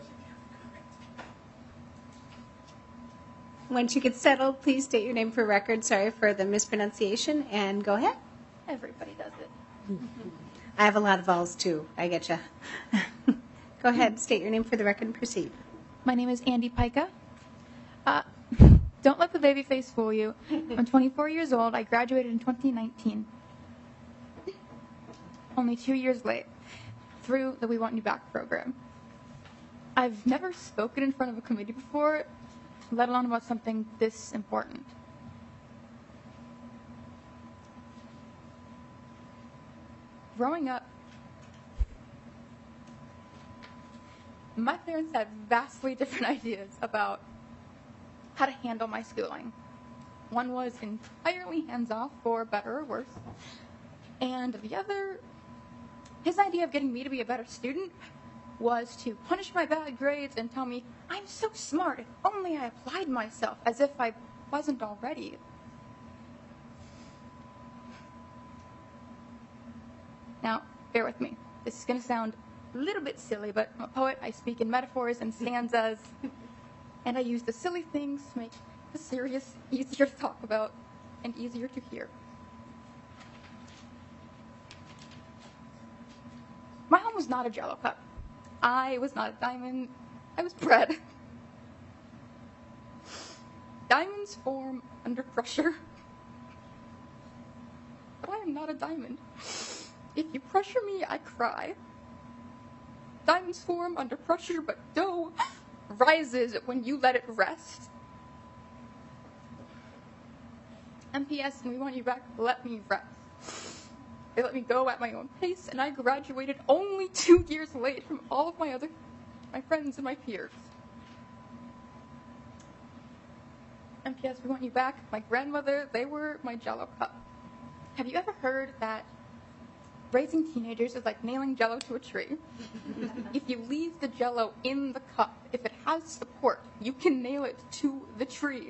A: Once you get settled, please state your name for record. Sorry for the mispronunciation, and go ahead.
B: Everybody does it.
A: I have a lot of vowels too. I get you. Go ahead, state your name for the record and proceed.
B: My name is Andy Pica. Uh, don't let the baby face fool you. I'm twenty-four years old. I graduated in twenty nineteen. Only two years late, through the We Want You Back program. I've never spoken in front of a committee before, let alone about something this important. Growing up, my parents had vastly different ideas about how to handle my schooling. One was entirely hands-off, for better or worse, and the other, his idea of getting me to be a better student was to punish my bad grades and tell me, I'm so smart, if only I applied myself, as if I wasn't already. Now, bear with me. This is going to sound a little bit silly, but I'm a poet. I speak in metaphors and stanzas, and I use the silly things to make the serious easier to talk about and easier to hear. My home was not a Jell-O cup. I was not a diamond. I was bread. Diamonds form under pressure, but I am not a diamond. If you pressure me, I cry. Diamonds form under pressure, but dough rises when you let it rest. M P S and We Want You Back let me rest. They let me go at my own pace, and I graduated only two years late from all of my other, my friends and my peers. M P S, We Want You Back, my grandmother, they were my Jell-O cup. Have you ever heard that raising teenagers is like nailing Jell-O to a tree? If you leave the Jell-O in the cup, if it has support, you can nail it to the tree.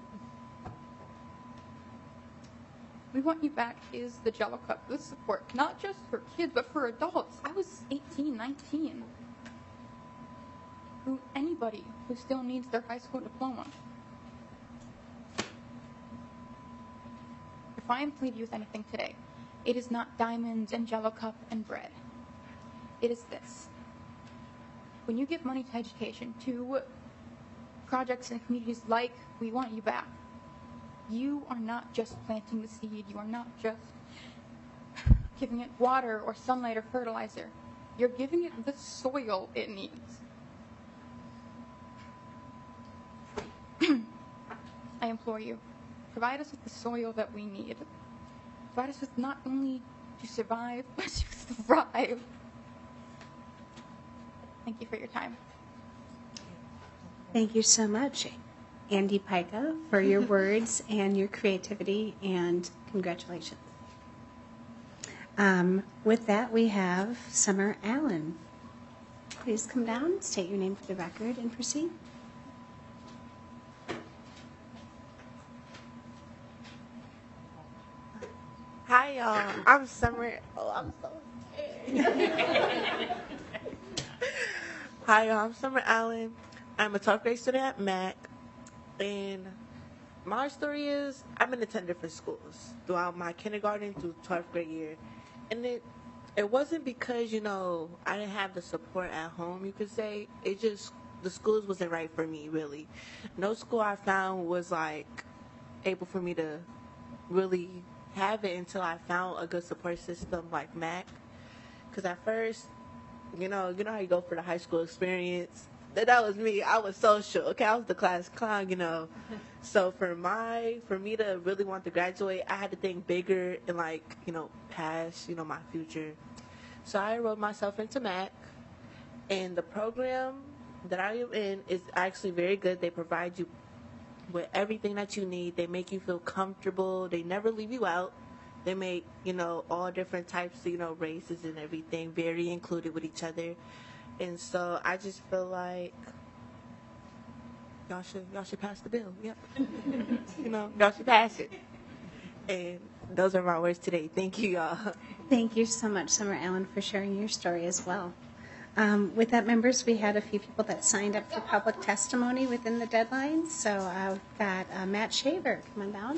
B: We Want You Back is the Jell-O cup with support, not just for kids, but for adults. I was eighteen, nineteen. who anybody who still needs their high school diploma. If I am to leave you with anything today, it is not diamonds and Jello cup and bread. It is this. When you give money to education, to projects and communities like We Want You Back, you are not just planting the seed, you are not just giving it water or sunlight or fertilizer. You're giving it the soil it needs. I implore you, provide us with the soil that we need. Provide us with not only to survive, but to thrive. Thank you for your time.
A: Thank you so much, Andy Pica, for your words and your creativity, and congratulations. Um, with that, we have Summer Allen. Please come down, state your name for the record, and proceed.
P: Hi, y'all. I'm Summer. Oh, I'm so scared. Hi, y'all. I'm Summer Allen. I'm a twelfth grade student at M A C. And my story is I've been attending different schools throughout my kindergarten through twelfth grade year. And it it wasn't because, you know, I didn't have the support at home, you could say. It just, the schools wasn't right for me, really. No school I found was, like, able for me to really have it until I found a good support system like M A C. Because at first, you know, you know how you go for the high school experience? That, that was me. I was social. Okay, I was the class clown, you know. So for my, for me to really want to graduate, I had to think bigger and, like, you know, past, you know, my future. So I enrolled myself into M A C. And the program that I am in is actually very good. They provide you with everything that you need. They make you feel comfortable. They never leave you out. They make, you know, all different types of, you know, races and everything very included with each other. And so I just feel like y'all should y'all should pass the bill. Yep. You know, y'all should pass it. And those are my words today. Thank you, y'all.
A: Thank you so much, Summer Allen, for sharing your story as well. Um, with that, members, we had a few people that signed up for public testimony within the deadline. So uh, we've got uh, Matt Shaver. Come on down.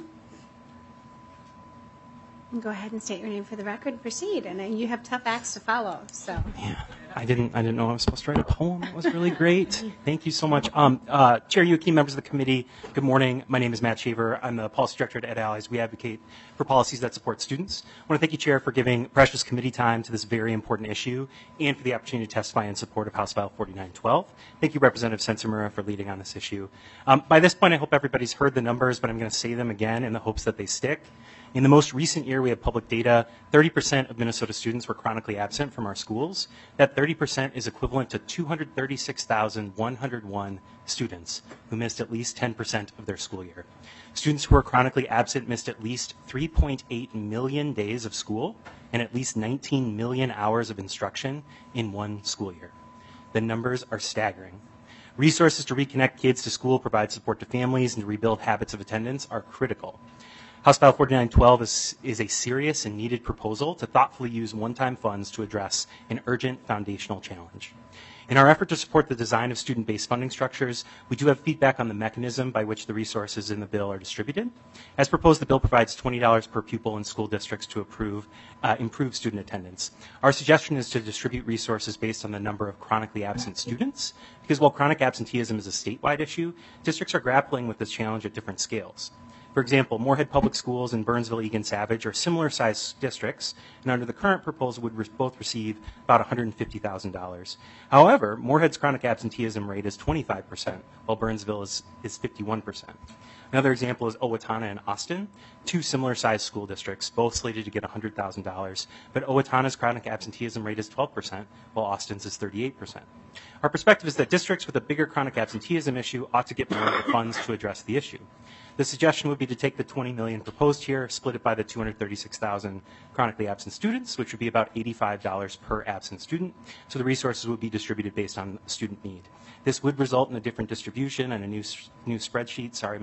A: And go ahead and state your name for the record and proceed. And then you have tough acts to follow. So.
Q: Yeah, I didn't. I didn't know I was supposed to write a poem. It was really great. Thank you so much, um, uh, Chair Yuki, members of the committee. Good morning. My name is Matt Shaver. I'm the policy director at Ed Allies. We advocate for policies that support students. I want to thank you, Chair, for giving precious committee time to this very important issue, and for the opportunity to testify in support of House File forty-nine twelve. Thank you, Representative Sensimura, for leading on this issue. Um, by this point, I hope everybody's heard the numbers, but I'm going to say them again in the hopes that they stick. In the most recent year, we have public data. thirty percent of Minnesota students were chronically absent from our schools. That thirty percent is equivalent to two hundred thirty-six thousand one hundred one students who missed at least ten percent of their school year. Students who were chronically absent missed at least three point eight million days of school and at least nineteen million hours of instruction in one school year. The numbers are staggering. Resources to reconnect kids to school, provide support to families, and to rebuild habits of attendance are critical. House File forty-nine twelve is, is a serious and needed proposal to thoughtfully use one-time funds to address an urgent foundational challenge. In our effort to support the design of student-based funding structures, we do have feedback on the mechanism by which the resources in the bill are distributed. As proposed, the bill provides twenty dollars per pupil in school districts to approve, uh, improve student attendance. Our suggestion is to distribute resources based on the number of chronically absent students, because while chronic absenteeism is a statewide issue, districts are grappling with this challenge at different scales. For example, Moorhead Public Schools and Burnsville, Eagan Savage are similar sized districts, and under the current proposal would re- both receive about one hundred fifty thousand dollars. However, Moorhead's chronic absenteeism rate is twenty-five percent, while Burnsville is, is fifty-one percent. Another example is Owatonna and Austin, two similar sized school districts, both slated to get one hundred thousand dollars, but Owatonna's chronic absenteeism rate is twelve percent, while Austin's is thirty-eight percent. Our perspective is that districts with a bigger chronic absenteeism issue ought to get more of the funds to address the issue. The suggestion would be to take the twenty million dollars proposed here, split it by the two hundred thirty-six thousand chronically absent students, which would be about eighty-five dollars per absent student. So the resources would be distributed based on student need. This would result in a different distribution and a new new spreadsheet. Sorry, Mister Strong.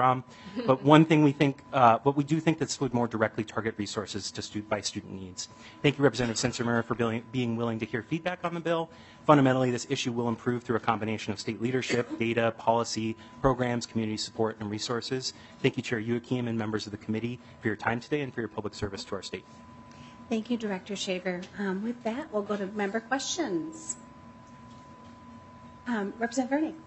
Q: prom. But one thing we think, uh, but we do think this would more directly target resources to stu- by student needs. Thank you, Representative Sensenbrenner, for being, being willing to hear feedback on the bill. Fundamentally, this issue will improve through a combination of state leadership, data, policy, programs, community support, and resources. Thank you, Chair Youakim and members of the committee for your time today and for your public service to our state.
A: Thank you, Director Shaver. Um, with that, we'll go to member questions. Um, Representative Vernick.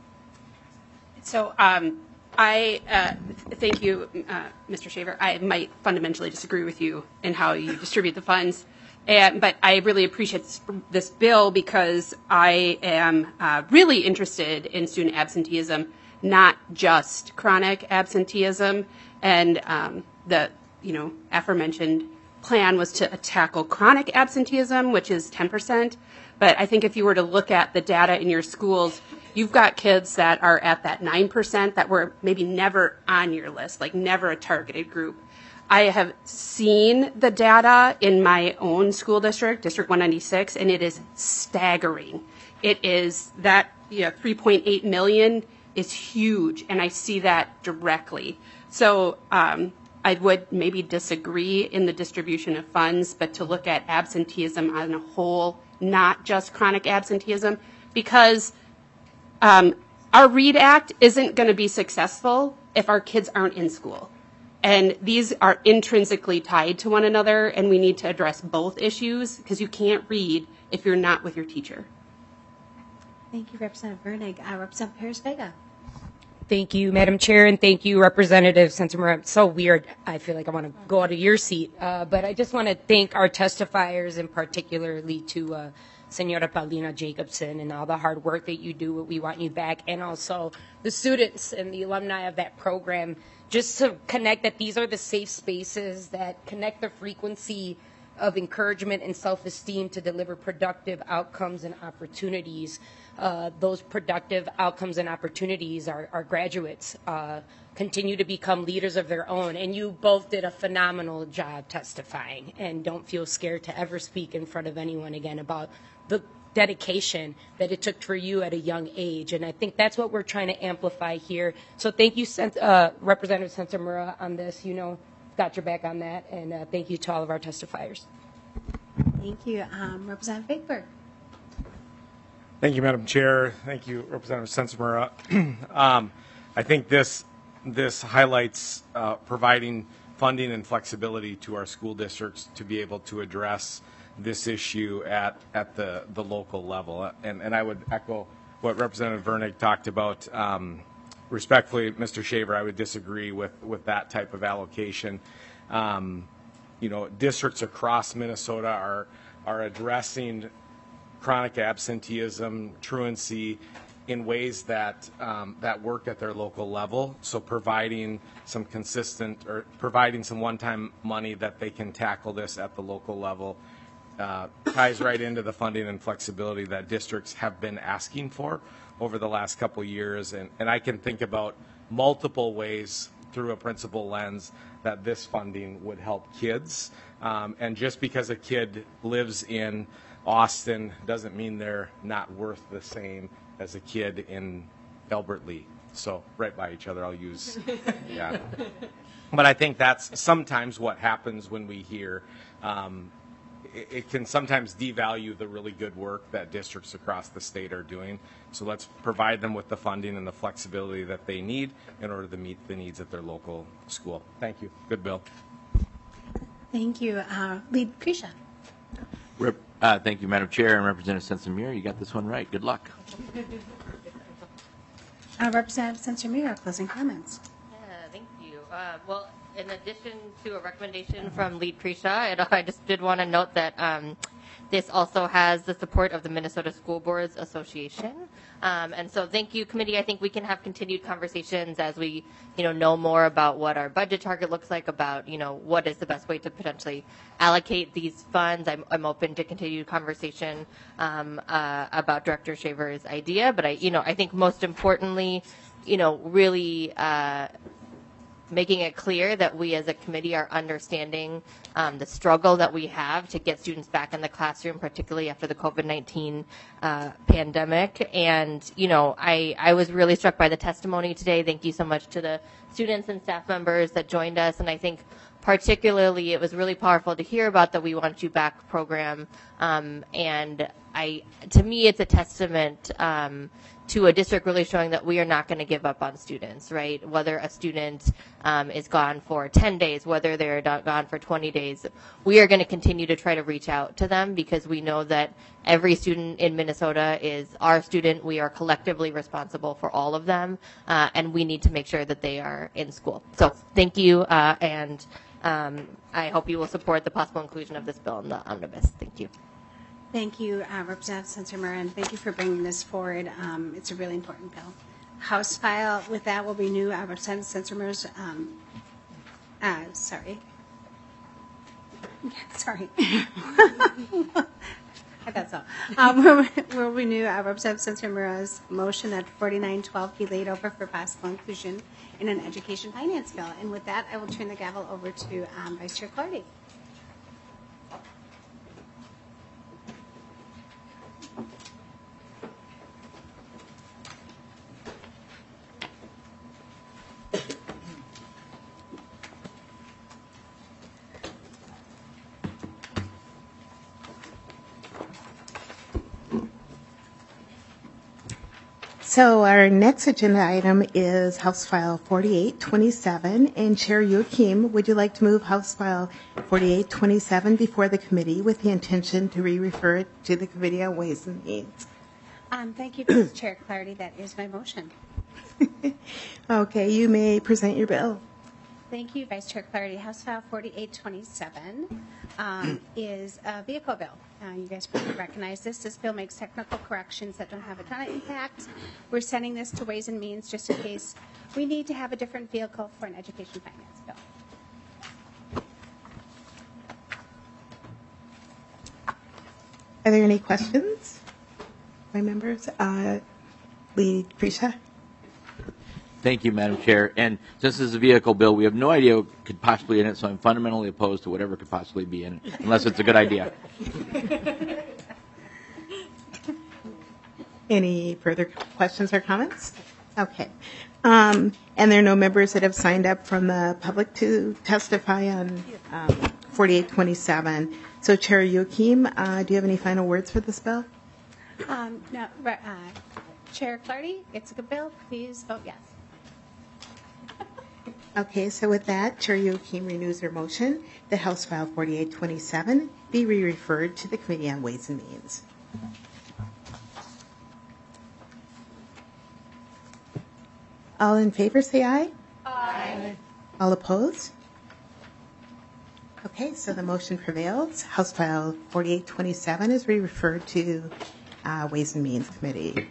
R: So um, I uh, thank you, uh, Mister Shaver. I might fundamentally disagree with you in how you distribute the funds, and, but I really appreciate this, this bill because I am uh, really interested in student absenteeism, not just chronic absenteeism. And um, the you know aforementioned plan was to tackle chronic absenteeism, which is ten percent. But I think if you were to look at the data in your schools, you've got kids that are at that nine percent that were maybe never on your list, like never a targeted group. I have seen the data in my own school district, District one ninety-six, and it is staggering. It is that you know, three point eight million is huge, and I see that directly. So um, I would maybe disagree in the distribution of funds, but to look at absenteeism on a whole, not just chronic absenteeism, because um, our READ Act isn't going to be successful if our kids aren't in school. And these are intrinsically tied to one another, and we need to address both issues because you can't read if you're not with your teacher.
A: Thank you, Representative Vernig. Uh, Representative Perez-Vega.
S: Thank you, Madam Chair, and thank you, Representative Sensenbrenner. It's so weird. I feel like I want to go out of your seat. Uh, but I just want to thank our testifiers, and particularly to uh, Senora Paulina Jacobson and all the hard work that you do. We want you back. And also the students and the alumni of that program, just to connect that these are the safe spaces that connect the frequency of encouragement and self-esteem to deliver productive outcomes and opportunities. Uh, those productive outcomes and opportunities, our, our graduates uh, continue to become leaders of their own. And you both did a phenomenal job testifying, and don't feel scared to ever speak in front of anyone again about the dedication that it took for you at a young age. And I think that's what we're trying to amplify here. So thank you, uh, Representative Sensenbrenner, on this. You know, got your back on that. And uh, thank you to all of our testifiers.
A: Thank you. Um, Representative Fakeberg.
T: Thank you, Madam Chair. Thank you, Representative Sensenbrenner. um, I think this this highlights uh, providing funding and flexibility to our school districts to be able to address this issue at at the the local level. And and I would echo what Representative Vernig talked about. Um, respectfully, Mister Shaver, I would disagree with with that type of allocation. Um, you know, districts across Minnesota are are addressing chronic absenteeism, truancy, in ways that um, that work at their local level. So providing some consistent or providing some one-time money that they can tackle this at the local level uh, ties right into the funding and flexibility that districts have been asking for over the last couple years. And, and I can think about multiple ways through a principal lens that this funding would help kids. Um, and just because a kid lives in Austin doesn't mean they're not worth the same as a kid in Elbert Lee. So right by each other, I'll use, yeah. But I think that's sometimes what happens when we hear, um, it, it can sometimes devalue the really good work that districts across the state are doing. So let's provide them with the funding and the flexibility that they need in order to meet the needs at their local school. Thank you. Good bill.
A: Thank you. Uh, Lead Krisha.
M: Rep, uh, thank you, Madam Chair, and Representative Sensenbrenner. You got this one right. Good luck.
A: Uh, Representative Sensenbrenner, closing comments.
L: Yeah, thank you. Uh, well, in addition to a recommendation from Lead Krisha, I just did want to note that um, this also has the support of the Minnesota School Boards Association. Um, and so thank you, committee. I think we can have continued conversations as we, you know, know more about what our budget target looks like, about, you know, what is the best way to potentially allocate these funds. I'm, I'm open to continued conversation um, uh, about Director Shaver's idea. But, I, you know, I think most importantly, you know, really uh, making it clear that we as a committee are understanding um, the struggle that we have to get students back in the classroom, particularly after the COVID nineteen uh, pandemic. And, you know, I, I was really struck by the testimony today. Thank you so much to the students and staff members that joined us. And I think particularly it was really powerful to hear about the We Want You Back program. Um, and I, to me, it's a testament um, to a district really showing that we are not going to give up on students, right? Whether a student um, is gone for ten days, whether they're not gone for twenty days, we are going to continue to try to reach out to them because we know that every student in Minnesota is our student. We are collectively responsible for all of them, uh, and we need to make sure that they are in school. So thank you, uh, and um, I hope you will support the possible inclusion of this bill in the omnibus. Thank you.
A: Thank you, uh, Representative Sensor and thank you for bringing this forward. Um, it's a really important bill. House file, with that will renew uh, Representative Sensor um, uh, sorry. sorry. I thought so. Um, we'll, we'll renew uh, Representative Sensor Mura's motion that forty-nine twelve be laid over for possible inclusion in an education finance bill. And with that, I will turn the gavel over to um, Vice Chair Clardy.
U: So our next agenda item is House File forty-eight twenty-seven. And Chair Joachim, would you like to move House File forty-eight twenty-seven before the committee with the intention to re-refer it to the Committee on Ways and Means?
A: Um, thank you, Vice Chair Clardy. That is my motion.
U: Okay, you may present your bill.
A: Thank you, Vice Chair Clardy. House File forty-eight twenty-seven um, is a vehicle bill. Uh, you guys probably recognize this. This bill makes technical corrections that don't have a ton of impact. We're sending this to Ways and Means just in case we need to have a different vehicle for an education finance bill.
U: Are there any questions by members? Uh, Lead Krisha?
M: Thank you, Madam Chair. And since this is a vehicle bill, we have no idea what could possibly be in it, so I'm fundamentally opposed to whatever could possibly be in it, unless it's a good idea.
U: Any further questions or comments? Okay. Um, and there are no members that have signed up from the public to testify on um, forty-eight twenty-seven. So, Chair Joachim, uh, do you have any final words for this bill?
A: Um, no, uh, Chair Clardy, it's a good bill. Please vote yes.
U: Okay, so with that, Chair Joachim renews her motion that House File forty-eight twenty-seven be re-referred to the Committee on Ways and Means. All in favor, say aye. Aye. All opposed? Okay, so the motion prevails. House File forty-eight twenty-seven is re-referred to uh, Ways and Means Committee.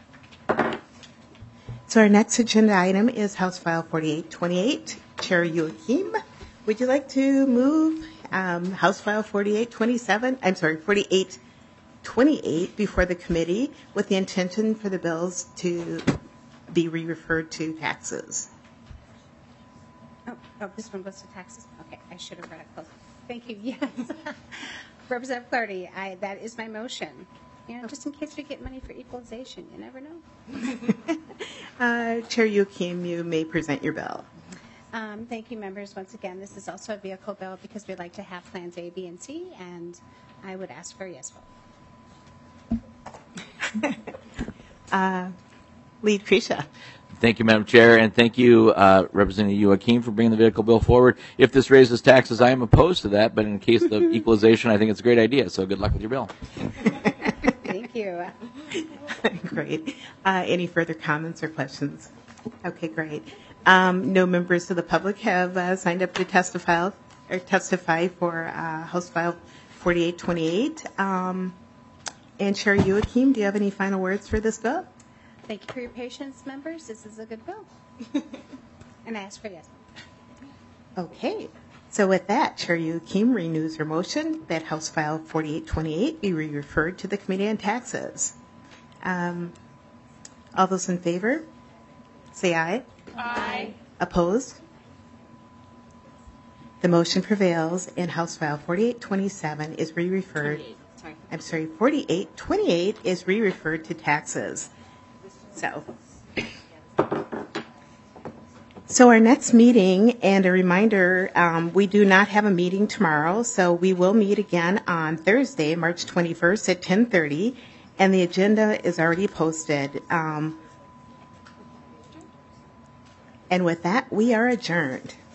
U: So our next agenda item is House File forty-eight twenty-eight. Chair Joachim, would you like to move um, House File forty-eight twenty-seven, I'm sorry, forty-eight twenty-eight before the committee with the intention for the bills to be re-referred to taxes?
A: Oh, oh, this one goes to taxes? Okay, I should have read it close. Thank you, yes. Representative Clardy, I, that is my motion. You know, just in case we get money for equalization, you never know.
U: uh, Chair Joachim, you may present your bill.
A: Um, thank you, members. Once again, this is also a vehicle bill because we'd like to have plans A, B, and C, and I would ask for a yes vote.
U: uh, Lead Krisha.
M: Thank you, Madam Chair, and thank you, uh, Representative Joachim, for bringing the vehicle bill forward. If this raises taxes, I am opposed to that, but in case of equalization, I think it's a great idea, so good luck with your bill.
A: Thank you.
U: Great. Uh, any further comments or questions? Okay, great. Um, no members of the public have uh, signed up to testify or testify for uh, House File forty-eight twenty-eight. Um, and Chair Joachim, do you have any final words for this bill?
A: Thank you for your patience, members. This is a good bill. And I ask for yes.
U: Okay. So with that, Chair Joachim renews her motion that House File forty-eight twenty-eight be re-referred to the Committee on Taxes. Um, all those in favor, say aye.
B: Aye.
U: Opposed? The motion prevails, and House File forty-eight twenty-seven is re-referred.
A: Sorry.
U: I'm sorry, forty-eight twenty-eight is re-referred to taxes. So. So our next meeting, and a reminder, um, we do not have a meeting tomorrow, so we will meet again on Thursday, March twenty-first at ten thirty, and the agenda is already posted. Um, and with that, we are adjourned.